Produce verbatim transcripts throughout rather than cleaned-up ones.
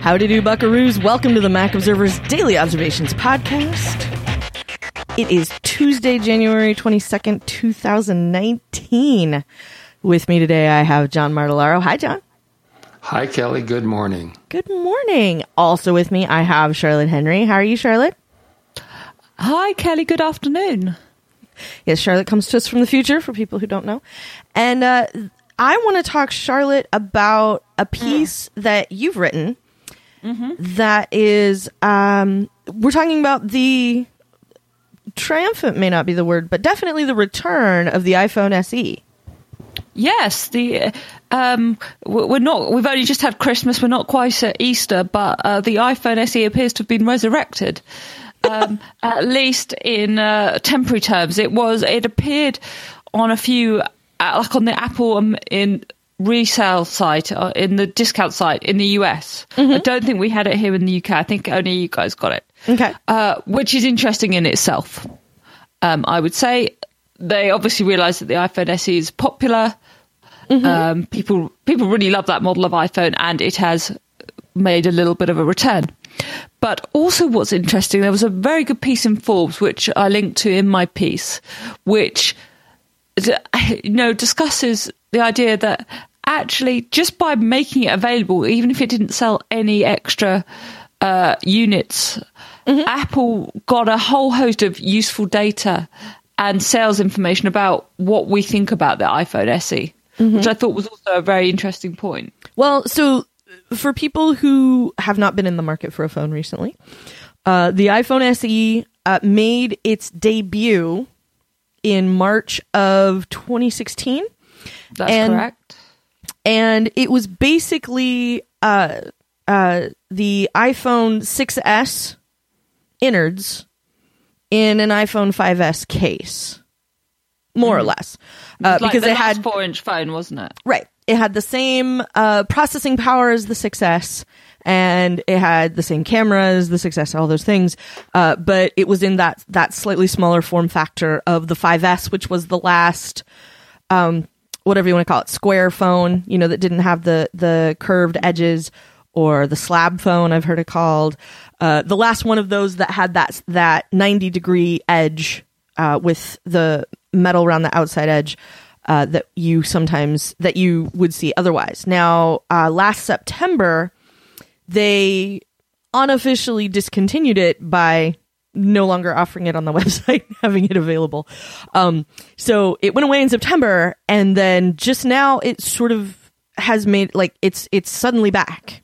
Howdy do, buckaroos. Welcome to the Mac Observer's Daily Observations podcast. It is Tuesday, January twenty-second, twenty nineteen. With me today, I have John Martellaro. Hi, John. Hi, Kelly. Good morning. Good morning. Also with me, I have Charlotte Henry. How are you, Charlotte? Hi, Kelly. Good afternoon. Yes, Charlotte comes to us from the future, for people who don't know. And uh, I want to talk, Charlotte, about a piece mm. that you've written mm-hmm. that is, um, we're talking about the triumphant, may not be the word, but definitely the return of the iPhone S E. Yes, the um, we're not. We've only just had Christmas. We're not quite at Easter, but uh, the iPhone S E appears to have been resurrected. Um, at least in uh, temporary terms, it was. It appeared on a few, uh, like on the Apple um, in resale site, uh, in the discount site in the U S. Mm-hmm. I don't think we had it here in the U K. I think only you guys got it. Okay, uh, which is interesting in itself. Um, I would say they obviously realised that the iPhone S E is popular. Mm-hmm. Um, people people really love that model of iPhone, and it has made a little bit of a return. But also what's interesting, there was a very good piece in Forbes, which I linked to in my piece, which you know discusses the idea that actually just by making it available, even if it didn't sell any extra uh, units, mm-hmm. Apple got a whole host of useful data and sales information about what we think about the iPhone S E. Mm-hmm. Which I thought was also a very interesting point. Well, so for people who have not been in the market for a phone recently, uh, the iPhone S E uh, made its debut in March of twenty sixteen. That's and, correct. And it was basically uh, uh, the iPhone six S innards in an iPhone five S case. More mm. or less. Uh, like because the it had four inch phone, wasn't it? Right. It had the same uh, processing power as the six S, and it had the same camera as the six S, all those things. Uh, but it was in that that slightly smaller form factor of the five S, which was the last, um, whatever you want to call it, square phone, you know, that didn't have the, the curved edges, or the slab phone, I've heard it called. Uh, the last one of those that had that that ninety degree edge uh, with the metal around the outside edge uh, that you sometimes that you would see otherwise. Now, uh, last September, they unofficially discontinued it by no longer offering it on the website, having it available. Um, so it went away in September, and then just now it sort of has made like it's it's suddenly back,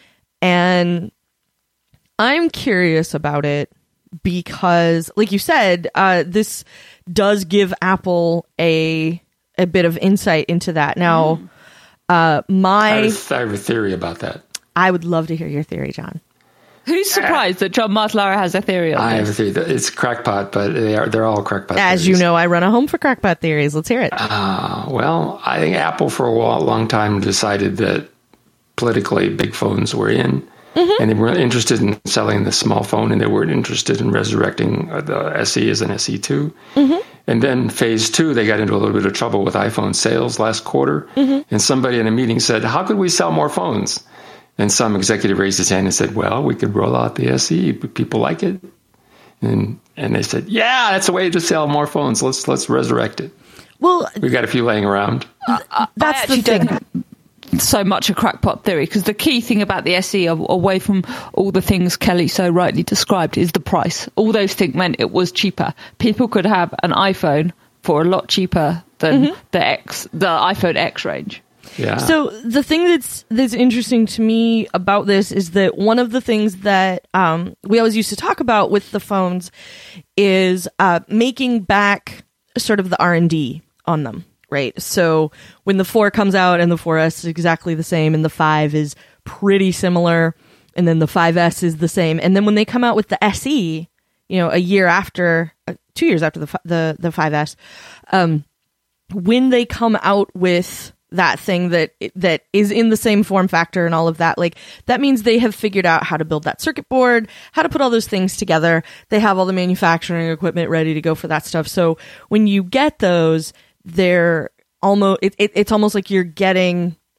and I'm curious about it because, like you said, uh, this does give Apple a a bit of insight into that. Now, mm. uh, my I have, I have a theory about that. I would love to hear your theory, John. Who's surprised uh, that John Martellaro has a theory on I this? have a theory. It's crackpot, but they are they're all crackpot. As theories. you know, I run a home for crackpot theories. Let's hear it. Uh, well, I think Apple for a while, long time decided that politically big phones were in. Mm-hmm. And they weren't interested in selling the small phone, and they weren't interested in resurrecting the S E as an S E two. Mm-hmm. And then phase two, they got into a little bit of trouble with iPhone sales last quarter. Mm-hmm. And somebody in a meeting said, how could we sell more phones? And some executive raised his hand and said, well, we could roll out the S E, but people like it. And and they said, yeah, that's a way to sell more phones. Let's let's resurrect it. Well, we've got a few laying around. Uh, that's the thing. So much a crackpot theory, because the key thing about the S E, away from all the things Kelly so rightly described, is the price. All those things meant it was cheaper. People could have an iPhone for a lot cheaper than mm-hmm. the X, the iPhone X range. Yeah. So the thing that's that's interesting to me about this is that one of the things that um, we always used to talk about with the phones is uh, making back sort of the R and D on them. Right. So when the four comes out and the four S is exactly the same and the five is pretty similar and then the five S is the same. And then when they come out with the S E, you know, a year after, uh, two years after the, the, the five S, um, when they come out with that thing that, that is in the same form factor and all of that, like that means they have figured out how to build that circuit board, how to put all those things together. They have all the manufacturing equipment ready to go for that stuff. So when you get those, they're almost it, it, it's almost like you're getting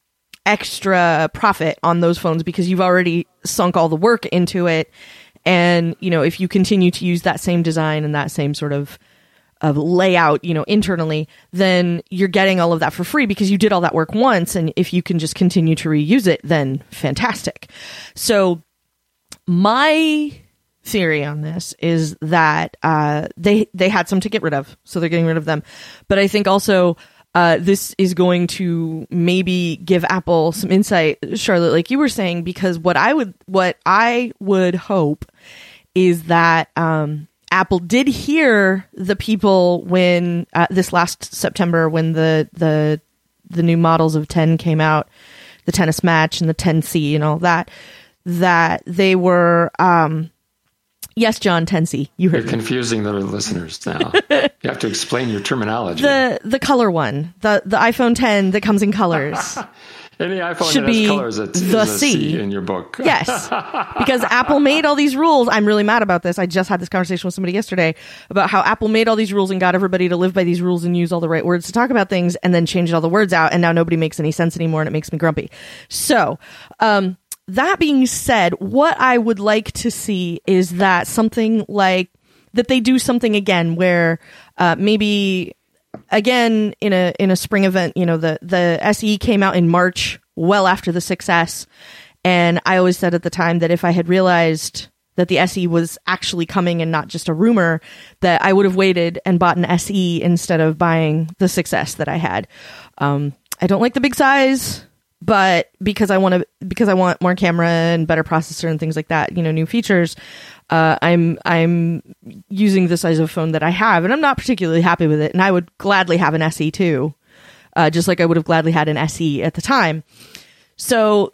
extra profit on those phones because you've already sunk all the work into it. And, you know, if you continue to use that same design and that same sort of of layout, you know, internally, then you're getting all of that for free because you did all that work once. And if you can just continue to reuse it, then fantastic. So my theory on this is that uh, they they had some to get rid of, so they're getting rid of them. But I think also uh, this is going to maybe give Apple some insight, Charlotte, like you were saying, because what I would what I would hope is that um, Apple did hear the people when uh, this last September when the the the new models of ten came out, the Tennis Match and the ten C and all that, that they were um, yes, John, ten C. You heard You're me. confusing the listeners now. You have to explain your terminology. The the color one, the the iPhone ten that comes in colors. Any iPhone should that has be colors, it's, the is a C. C in your book. Yes, because Apple made all these rules. I'm really mad about this. I just had this conversation with somebody yesterday about how Apple made all these rules and got everybody to live by these rules and use all the right words to talk about things and then changed all the words out. And now nobody makes any sense anymore and it makes me grumpy. So, um, that being said, what I would like to see is that something like that they do something again where uh, maybe again in a in a spring event, you know, the the S E came out in March, well after the six S, and I always said at the time that if I had realized that the S E was actually coming and not just a rumor, that I would have waited and bought an S E instead of buying the six S that I had. Um, I don't like the big size, but because I want to, because I want more camera and better processor and things like that, you know, new features, uh, I'm I'm using the size of phone that I have, and I'm not particularly happy with it. And I would gladly have an S E too, uh, just like I would have gladly had an S E at the time. So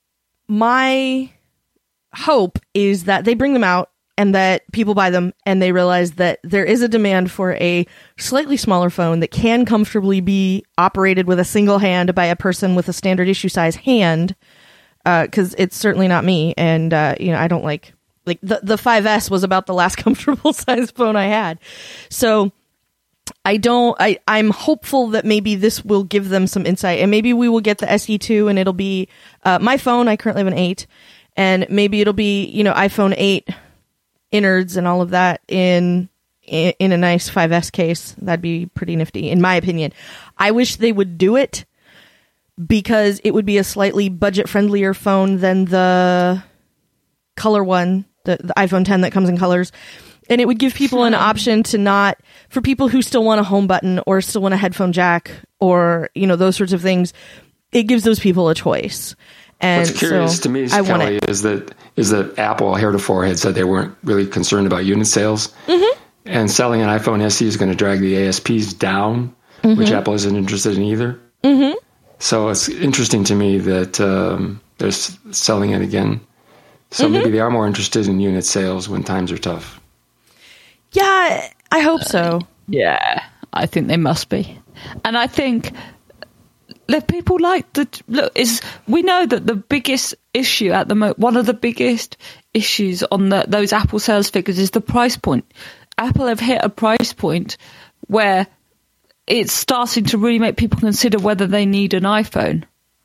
my hope is that they bring them out and that people buy them and they realize that there is a demand for a slightly smaller phone that can comfortably be operated with a single hand by a person with a standard issue size hand, because uh, it's certainly not me. And, uh, you know, I don't like, like the, the five S was about the last comfortable size phone I had. So I don't, I, I'm hopeful that maybe this will give them some insight, and maybe we will get the S E two and it'll be, uh, my phone, I currently have an eight, and maybe it'll be, you know, iPhone eight innards and all of that in, in in a nice five S case. That'd be pretty nifty, in my opinion. I wish they would do it because it would be a slightly budget friendlier phone than the color one, the, the iPhone ten that comes in colors. And it would give people an option to not, for people who still want a home button or still want a headphone jack or, you know, those sorts of things, it gives those people a choice. And what's curious so to me, I Kelly, is that is that Apple heretofore had said they weren't really concerned about unit sales, mm-hmm. and selling an iPhone S E is going to drag the A S Ps down, mm-hmm. which Apple isn't interested in either. Mm-hmm. So it's interesting to me that um, they're s- selling it again. So mm-hmm. maybe they are more interested in unit sales when times are tough. Yeah, I hope so. Uh, yeah, I think they must be, and I think. Look, people like the look. Is we know that the biggest issue at the moment, one of the biggest issues on the, those Apple sales figures is the price point. Apple have hit a price point where it's starting to really make people consider whether they need an iPhone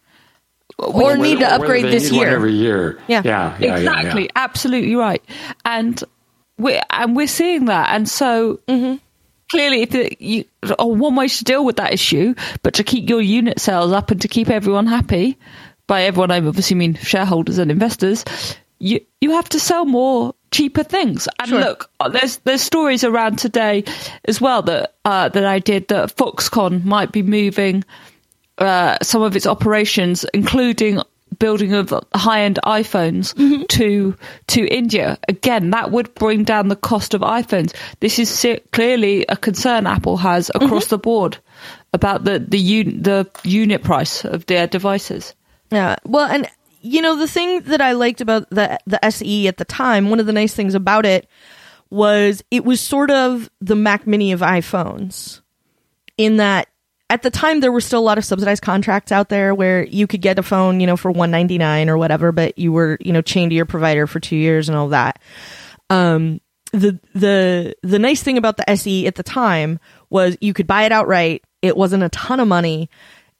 or whether, need to upgrade they this need year. One every year. Yeah, yeah, yeah exactly, yeah, yeah. Absolutely right. And we're and we're seeing that, and so. Mm-hmm. Clearly, if it, you, oh, one way to deal with that issue, but to keep your unit sales up and to keep everyone happy, by everyone I obviously mean shareholders and investors, you you have to sell more cheaper things. And sure. Look, there's there's stories around today as well that uh, that I did that Foxconn might be moving uh, some of its operations, including building of high-end iPhones mm-hmm. to to India. Again, that would bring down the cost of iPhones. This is clearly a concern Apple has across mm-hmm. the board about the the, un- the unit price of their devices. Yeah, well, and you know, the thing that I liked about the the S E at the time, one of the nice things about it was it was sort of the Mac Mini of iPhones, in that at the time, there were still a lot of subsidized contracts out there where you could get a phone, you know, for one ninety-nine or whatever, but you were, you know, chained to your provider for two years and all that. Um, the the the nice thing about the S E at the time was you could buy it outright. It wasn't a ton of money,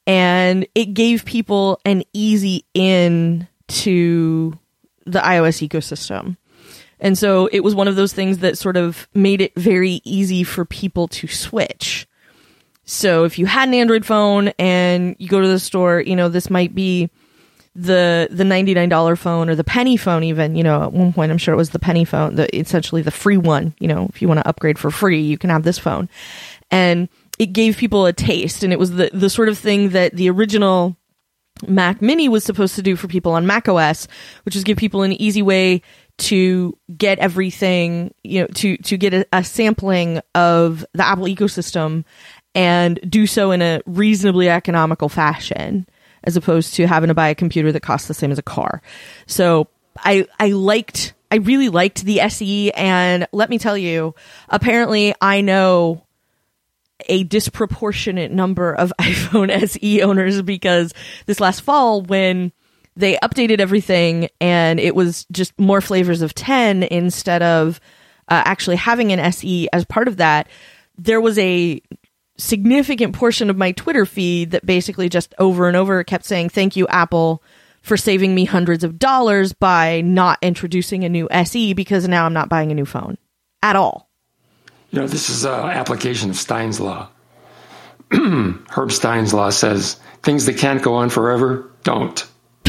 and it gave people an easy in to the iOS ecosystem. And so it was one of those things that sort of made it very easy for people to switch. So if you had an Android phone and you go to the store, you know, this might be the the ninety-nine dollars phone or the penny phone even. You know, at one point I'm sure it was the penny phone, the essentially the free one. You know, if you want to upgrade for free, you can have this phone. And it gave people a taste, and it was the, the sort of thing that the original Mac Mini was supposed to do for people on macOS, which is give people an easy way to get everything, you know, to, to get a, a sampling of the Apple ecosystem and do so in a reasonably economical fashion, as opposed to having to buy a computer that costs the same as a car. So I I liked, I really liked the S E, and let me tell you, apparently I know a disproportionate number of iPhone S E owners, because this last fall when they updated everything and it was just more flavors of ten instead of uh, actually having an S E as part of that, there was a significant portion of my Twitter feed that basically just over and over kept saying, thank you, Apple, for saving me hundreds of dollars by not introducing a new S E, because now I'm not buying a new phone at all. You know, this is an application of Stein's law. Herb Stein's law says, things that can't go on forever, don't.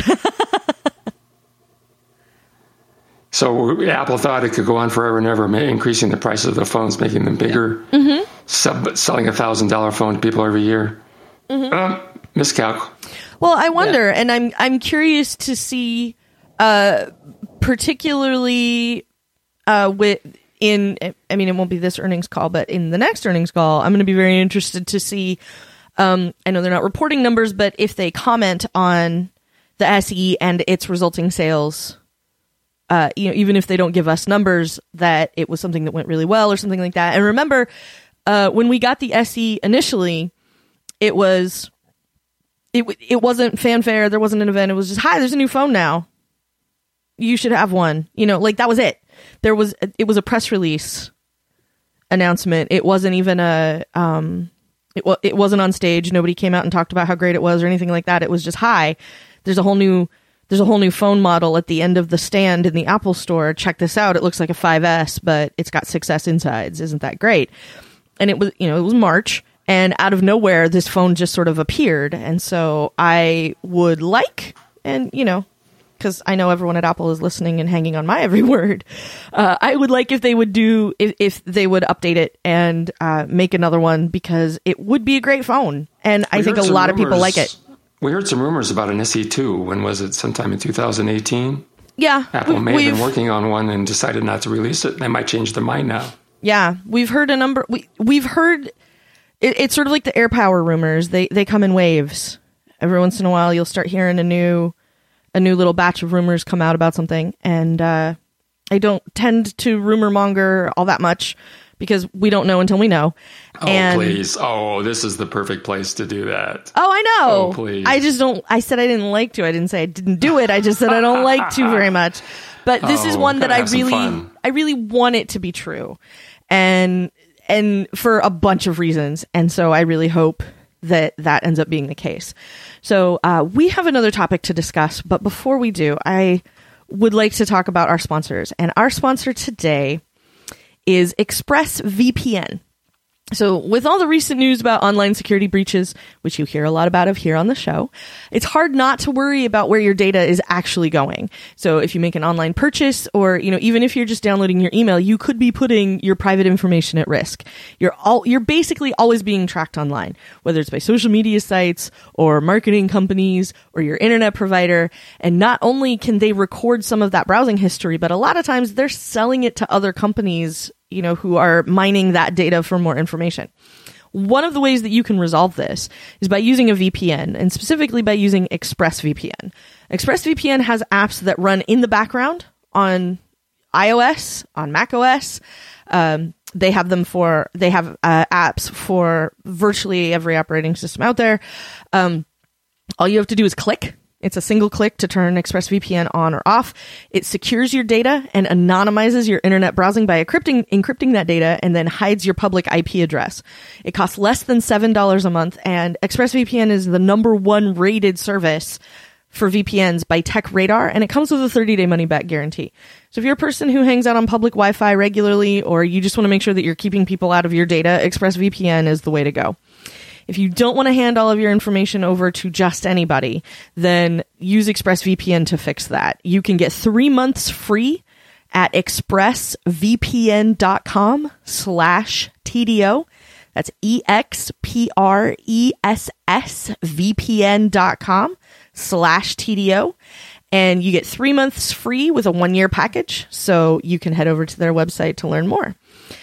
So Apple thought it could go on forever and ever, increasing the price of the phones, making them bigger, mm-hmm. sub- selling a one thousand dollars phone to people every year. Mm-hmm. Uh, miscalc. Well, I wonder, yeah. and I'm I'm curious to see, uh, particularly uh, with... in, I mean, it won't be this earnings call, but in the next earnings call, I'm going to be very interested to see, um, I know they're not reporting numbers, but if they comment on the S E and its resulting sales, uh, you know, even if they don't give us numbers, that it was something that went really well or something like that. And remember, uh, when we got the S E initially, it was, it, it wasn't fanfare. There wasn't an event. It was just, hi, there's a new phone now. You should have one. You know, like that was it. There was, it was a press release announcement. It wasn't even a, um, it, it wasn't on stage. Nobody came out and talked about how great it was or anything like that. It was just, hi, there's a whole new, there's a whole new phone model at the end of the stand in the Apple store. Check this out. It looks like a five S, but it's got six S insides. Isn't that great? And it was, you know, it was March, and out of nowhere, this phone just sort of appeared. And so I would like, and you know, because I know everyone at Apple is listening and hanging on my every word. Uh, I would like if they would do, if, if they would update it and uh, make another one, because it would be a great phone. And I we think a lot rumors, of people like it. We heard some rumors about an S E two. When was it? Sometime in two thousand eighteen? Yeah. Apple may have been working on one and decided not to release it. They might change their mind now. Yeah. We've heard a number. We, we've heard, it, it's sort of like the AirPower rumors. They, they come in waves. Every once in a while, you'll start hearing a new... a new little batch of rumors come out about something, and uh, I don't tend to rumor monger all that much because we don't know until we know. Oh, and, please. Oh, this is the perfect place to do that. Oh, I know. Oh, please. I just don't, I said I didn't like to. I didn't say I didn't do it. I just said I don't like to very much. But this oh, is one that I really, I really want it to be true. And, and for a bunch of reasons. And so I really hope that that ends up being the case. So uh, we have another topic to discuss, but before we do, I would like to talk about our sponsors. And our sponsor today is ExpressVPN. So with all the recent news about online security breaches, which you hear a lot about of here on the show, it's hard not to worry about where your data is actually going. So if you make an online purchase, or, you know, even if you're just downloading your email, you could be putting your private information at risk. You're all, you're basically always being tracked online, whether it's by social media sites or marketing companies or your internet provider. And not only can they record some of that browsing history, but a lot of times they're selling it to other companies, you know, who are mining that data for more information. One of the ways that you can resolve this is by using a V P N, and specifically by using ExpressVPN. ExpressVPN has apps that run in the background on iOS, on macOS. Um, they have them for, they have uh, apps for virtually every operating system out there. Um, all you have to do is click, It's a single click to turn ExpressVPN on or off. It secures your data and anonymizes your internet browsing by encrypting, encrypting that data and then hides your public I P address. It costs less than seven dollars a month, and ExpressVPN is the number one rated service for V P Ns by TechRadar, and it comes with a thirty-day money-back guarantee. So if you're a person who hangs out on public Wi-Fi regularly, or you just want to make sure that you're keeping people out of your data, ExpressVPN is the way to go. If you don't want to hand all of your information over to just anybody, then use ExpressVPN to fix that. You can get three months free at expressvpn.com slash TDO. That's E X P R E S S V P N dot com slash T D O. And you get three months free with a one-year package. So you can head over to their website to learn more.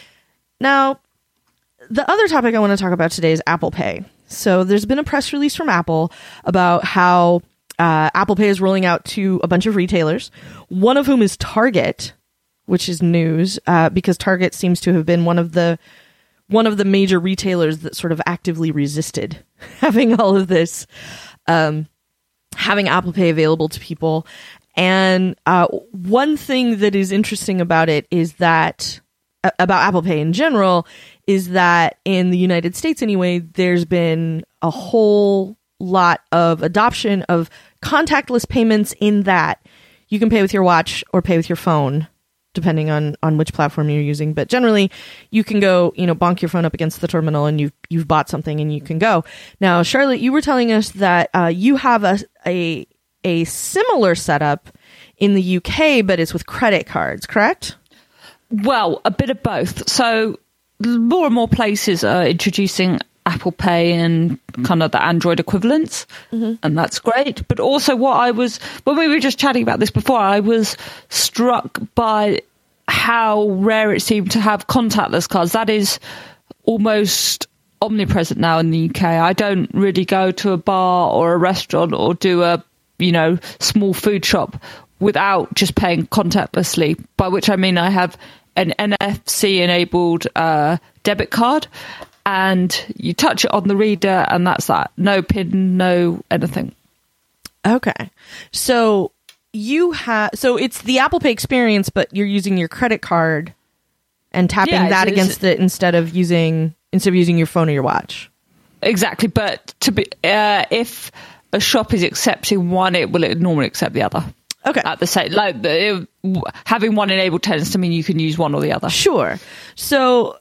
Now, the other topic I want to talk about today is Apple Pay. So there's been a press release from Apple about how uh, Apple Pay is rolling out to a bunch of retailers, one of whom is Target, which is news uh, because Target seems to have been one of the one of the major retailers that sort of actively resisted having all of this, um, having Apple Pay available to people. And uh, one thing that is interesting about it is that, uh, about Apple Pay in general, is that in the United States anyway, there's been a whole lot of adoption of contactless payments in that you can pay with your watch or pay with your phone, depending on, on which platform you're using. But generally, you can go, you know, bonk your phone up against the terminal and you've, you've bought something and you can go. Now, Charlotte, you were telling us that uh, you have a, a, a similar setup in the U K, but it's with credit cards, correct? Well, a bit of both. So more and more places are introducing Apple Pay and kind of the Android equivalents, mm-hmm. and that's great. But also what I was, when we were just chatting about this before, I was struck by how rare it seemed to have contactless cards. That is almost omnipresent now in the U K. I don't really go to a bar or a restaurant or do a, you know, small food shop without just paying contactlessly, by which I mean I have an N F C-enabled uh, debit card, and you touch it on the reader, and that's that. No PIN, no anything. Okay. So you have, so it's the Apple Pay experience, but you're using your credit card and tapping yeah, that it's, against it's, it instead of using, instead of using your phone or your watch. Exactly. But to be, uh, if a shop is accepting one, it will normally accept the other. Okay. At the same, like the, having one enabled tends to mean you can use one or the other. Sure. So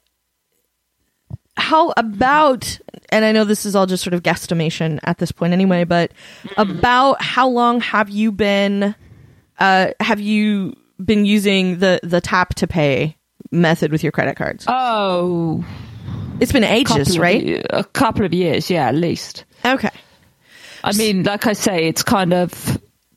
how about, and I know this is all just sort of guesstimation at this point anyway, but about how long have you been, uh, have you been using the, the tap to pay method with your credit cards? Oh, it's been ages, right? Of, a couple of years. Yeah, at least. Okay. I mean, like I say, it's kind of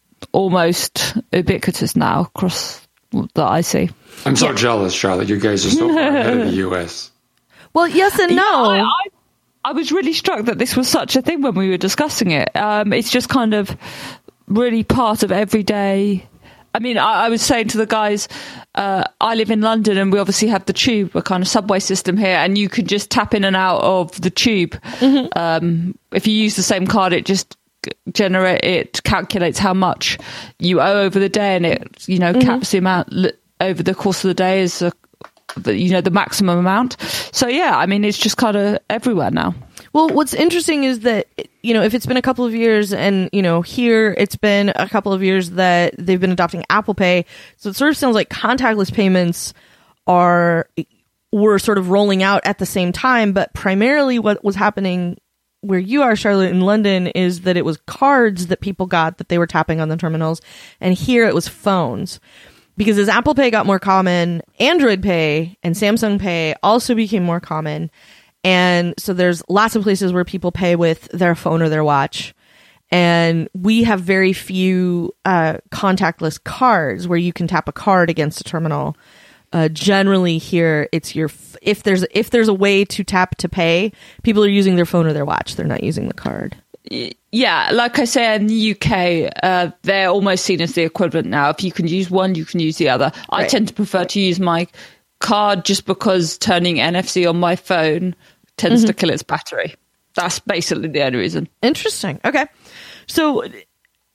almost ubiquitous now across that I see. I'm so yeah. jealous, Charlotte. You guys are so far ahead of the U S. Well, yes and no. Yeah, I, I, I was really struck that this was such a thing when we were discussing it. Um, it's just kind of really part of everyday. I mean, I, I was saying to the guys, uh, I live in London and we obviously have the tube, a kind of subway system here, and you can just tap in and out of the tube. Mm-hmm. Um, if you use the same card, it just generate it calculates how much you owe over the day, and it, you know, mm-hmm. caps the amount li- over the course of the day as a, the, you know, the maximum amount. So yeah, I mean, it's just kind of everywhere now. Well, what's interesting is that, you know, if it's been a couple of years and, you know, here it's been a couple of years that they've been adopting Apple Pay. So it sort of sounds like contactless payments are, were sort of rolling out at the same time. But primarily what was happening where you are, Charlotte, in London, is that it was cards that people got that they were tapping on the terminals. And here it was phones. Because as Apple Pay got more common, Android Pay and Samsung Pay also became more common. And so there's lots of places where people pay with their phone or their watch. And we have very few uh, contactless cards where you can tap a card against a terminal. Uh, generally here, it's your, f- if there's, if there's a way to tap to pay, people are using their phone or their watch. They're not using the card. Yeah, like I say, in the U K, uh, they're almost seen as the equivalent now. If you can use one, you can use the other. Right. I tend to prefer to use my card just because turning N F C on my phone tends mm-hmm. to kill its battery. That's basically the only reason. Interesting. Okay. So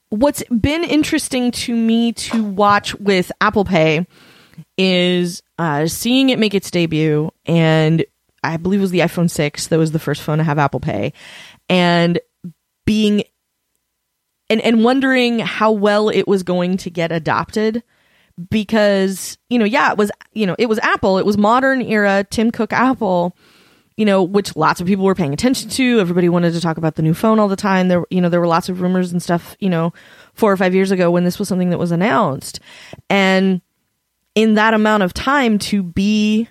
what's been interesting to me to watch with Apple Pay is uh, seeing it make its debut, and I believe it was the iPhone six that was the first phone to have Apple Pay, and being and and wondering how well it was going to get adopted, because, you know, yeah, it was, you know, it was Apple, it was modern era Tim Cook Apple, you know, which lots of people were paying attention to. Everybody wanted to talk about the new phone all the time. There, you know, there were lots of rumors and stuff, you know, four or five years ago when this was something that was announced. And in that amount of time to be,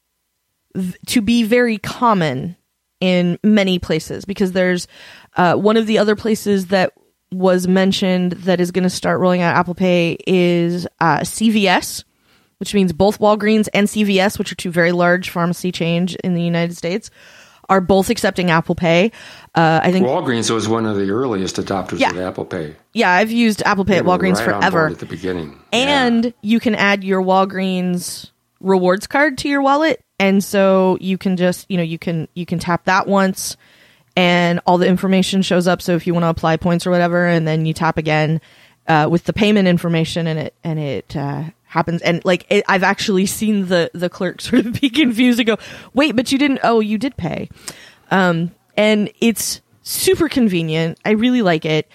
to be very common in many places, because there's uh, one of the other places that was mentioned that is going to start rolling out Apple Pay is uh, C V S, which means both Walgreens and C V S, which are two very large pharmacy chains in the United States, are both accepting Apple Pay. Uh, I think Walgreens was one of the earliest adopters yeah. of Apple Pay. Yeah, I've used Apple Pay they at Walgreens right forever. On board at the beginning, and yeah. you can add your Walgreens rewards card to your wallet, and so you can just, you know, you can you can tap that once, and all the information shows up. So if you want to apply points or whatever, and then you tap again uh, with the payment information, and it and it uh, happens. And like it, I've actually seen the the clerk sort of be confused and go, "Wait, but you didn't? Oh, you did pay." Um, and it's super convenient. I really like it,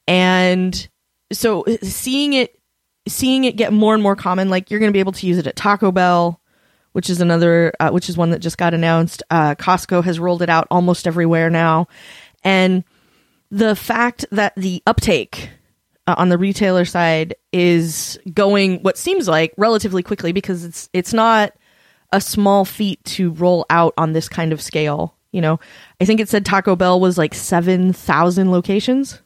and so seeing it seeing it get more and more common, like you're going to be able to use it at Taco Bell, which is another, uh, which is one that just got announced. Uh, Costco has rolled it out almost everywhere now. And the fact that the uptake uh, on the retailer side is going what seems like relatively quickly, because it's it's not a small feat to roll out on this kind of scale. You know, I think it said Taco Bell was like seven thousand locations.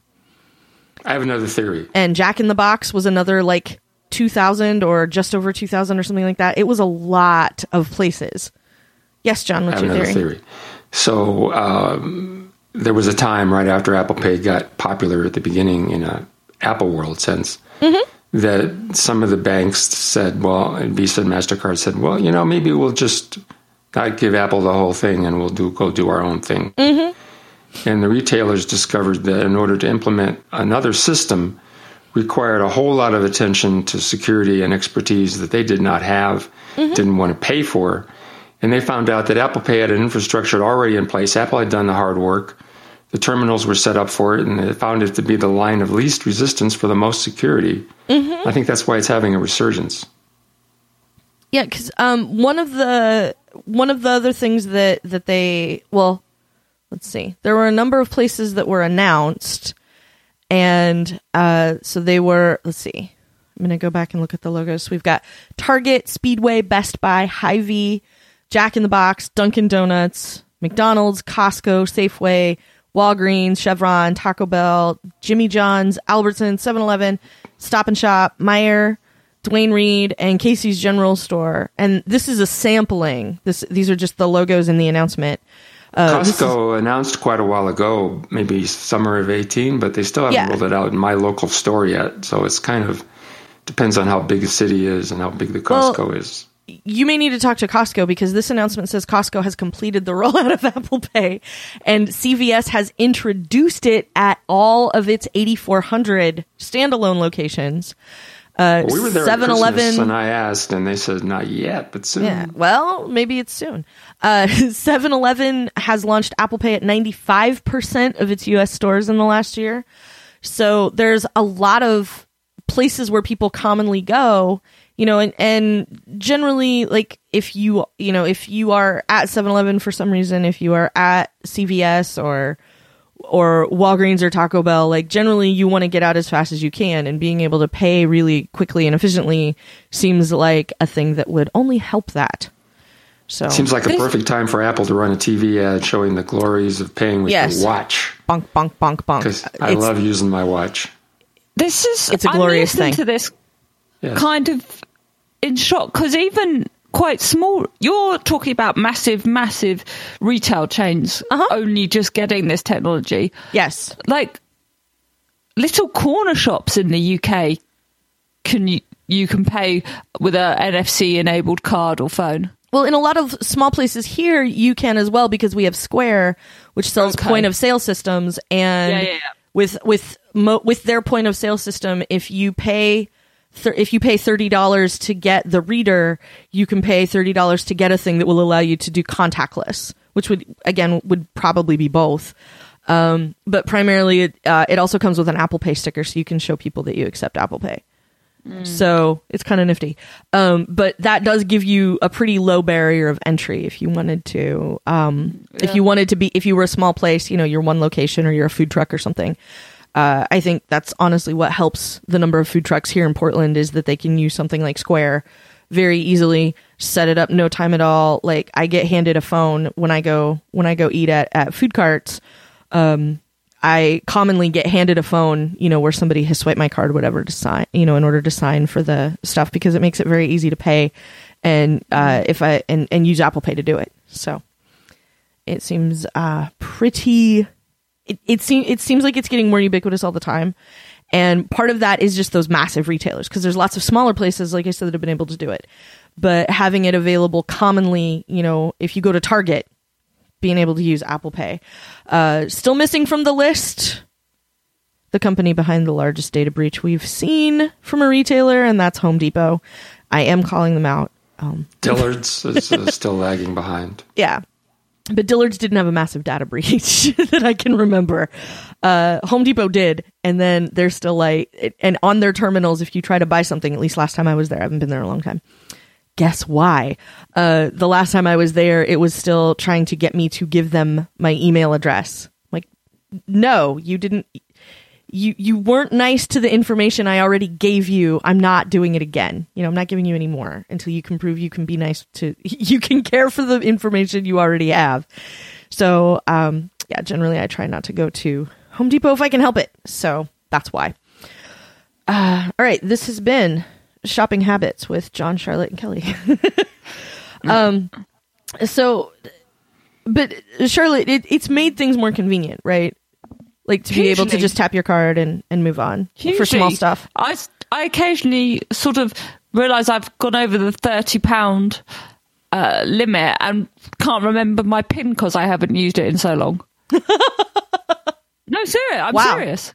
I have another theory. And Jack in the Box was another like two thousand or just over two thousand or something like that. It was a lot of places. Yes, John, what's I have your another theory? theory. So um, there was a time right after Apple Pay got popular at the beginning in a Apple world sense, mm-hmm. that some of the banks said, well, and Visa and MasterCard said, well, you know, maybe we'll just not give Apple the whole thing and we'll do go do our own thing. Mm-hmm. And the retailers discovered that in order to implement another system required a whole lot of attention to security and expertise that they did not have, mm-hmm. didn't want to pay for. And they found out that Apple Pay had an infrastructure already in place. Apple had done the hard work. The terminals were set up for it, and they found it to be the line of least resistance for the most security. Mm-hmm. I think that's why it's having a resurgence. Yeah, because um, one of the one of the other things that, that they, well, let's see. There were a number of places that were announced. And uh, so they were, let's see. I'm going to go back and look at the logos. We've got Target, Speedway, Best Buy, Hy-Vee, Jack in the Box, Dunkin' Donuts, McDonald's, Costco, Safeway, Walgreens, Chevron, Taco Bell, Jimmy John's, Albertsons, seven eleven, Stop and Shop, Meijer, Duane Reade, and Casey's General Store. And this is a sampling. This These are just the logos in the announcement. Uh, Costco is, announced quite a while ago, maybe summer of eighteen, but they still haven't yeah. rolled it out in my local store yet. So it's kind of depends on how big the city is and how big the Costco well, is. You may need to talk to Costco, because this announcement says Costco has completed the rollout of Apple Pay, and C V S has introduced it at all of its eighty-four hundred standalone locations. Uh, well, we were there seven eleven, and I asked, and they said not yet, but soon. Yeah, well, maybe it's soon. Uh, seven eleven has launched Apple Pay at ninety-five percent of its U S stores in the last year. So there's a lot of places where people commonly go, you know, and, and generally, like, if you, you know, if you are at seven eleven for some reason, if you are at C V S or or Walgreens or Taco Bell, like generally you want to get out as fast as you can, and being able to pay really quickly and efficiently seems like a thing that would only help that. So seems like a perfect time for Apple to run a T V ad showing the glories of paying with yes. your watch. Bonk, bonk, bonk, bonk. Because I it's, love using my watch. This is it's a glorious I'm listening thing. To this yes. kind of in shock, because even quite small, you're talking about massive, massive retail chains uh-huh. only just getting this technology. Yes, like little corner shops in the U K. Can you you can pay with a N F C enabled card or phone? Well, in a lot of small places here, you can as well, because we have Square, which sells okay. point of sale systems, and yeah, yeah, yeah. with with mo- with their point of sale system, if you pay th- if you pay thirty dollars to get the reader, you can pay thirty dollars to get a thing that will allow you to do contactless, which would again would probably be both. Um, but primarily, it, uh, it also comes with an Apple Pay sticker, so you can show people that you accept Apple Pay. Mm. So it's kind of nifty. Um, but that does give you a pretty low barrier of entry if you wanted to. Um, yeah. If you wanted to be, if you were a small place, you know, you're one location or you're a food truck or something. Uh, I think that's honestly what helps the number of food trucks here in Portland is that they can use something like Square very easily, set it up, no time at all. Like I get handed a phone when I go when I go eat at, at food carts. Um, I commonly get handed a phone, you know, where somebody has swiped my card or whatever to sign, you know, in order to sign for the stuff because it makes it very easy to pay and uh, if I and, and use Apple Pay to do it. So it seems uh, pretty. It, it seems it seems like it's getting more ubiquitous all the time, and part of that is just those massive retailers because there's lots of smaller places, like I said, that have been able to do it, but having it available commonly, you know, if you go to Target, being able to use Apple Pay. Uh, still missing from the list, the company behind the largest data breach we've seen from a retailer, and that's Home Depot. I am calling them out. Um, Dillard's is uh, still lagging behind. Yeah. But Dillard's didn't have a massive data breach that I can remember. Uh, Home Depot did, and then they're still like, and on their terminals, if you try to buy something, at least last time I was there, I haven't been there in a long time. Guess why? Uh, the last time I was there, it was still trying to get me to give them my email address. Like, no, you didn't. You you weren't nice to the information I already gave you. I'm not doing it again. You know, I'm not giving you any more until you can prove you can be nice to. You can care for the information you already have. So, um, yeah, generally I try not to go to Home Depot if I can help it. So that's why. Uh, all right, this has been Shopping Habits with John, Charlotte, and Kelly. um, so, but Charlotte, it, it's made things more convenient, right? Like to be able to just tap your card and, and move on Hugely. For small stuff. I, I occasionally sort of realise I've gone over the thirty pound uh, limit and can't remember my PIN because I haven't used it in so long. No, serious. I'm wow. serious.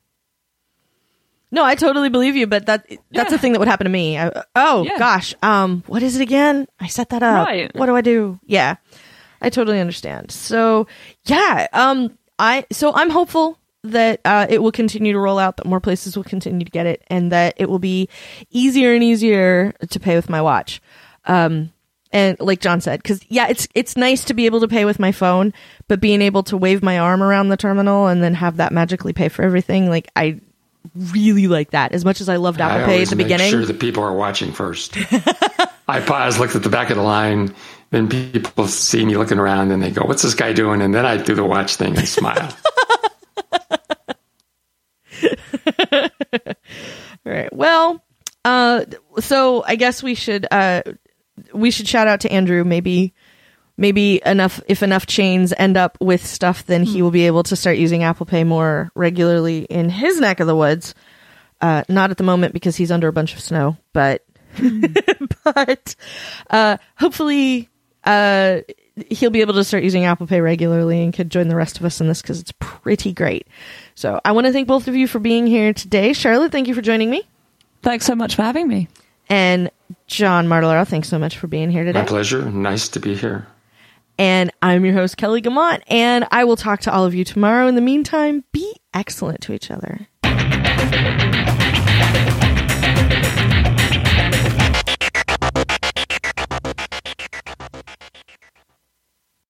No, I totally believe you, but that that's yeah. a thing that would happen to me. I, oh, yeah. gosh. Um, what is it again? I set that up. Right. What do I do? Yeah, I totally understand. So, yeah, um, I so I'm hopeful that uh, it will continue to roll out, that more places will continue to get it, and that it will be easier and easier to pay with my watch. Um, and like John said, because, yeah, it's it's nice to be able to pay with my phone, but being able to wave my arm around the terminal and then have that magically pay for everything, like, I really like that. As much as I loved Apple I Pay at the make beginning. Sure that people are watching first. I pause, looked at the back of the line, then people see me looking around and they go, "What's this guy doing?" And then I do the watch thing and smile. All right. Well, uh, so I guess we should uh, we should shout out to Andrew. Maybe maybe enough if enough chains end up with stuff, then he will be able to start using Apple Pay more regularly in his neck of the woods. Uh, not at the moment because he's under a bunch of snow, but but uh, hopefully uh, he'll be able to start using Apple Pay regularly and could join the rest of us in this because it's pretty great. So I want to thank both of you for being here today. Charlotte, thank you for joining me. Thanks so much for having me. And John Martellaro, thanks so much for being here today. My pleasure. Nice to be here. And I'm your host, Kelly Guimont, and I will talk to all of you tomorrow. In the meantime, be excellent to each other.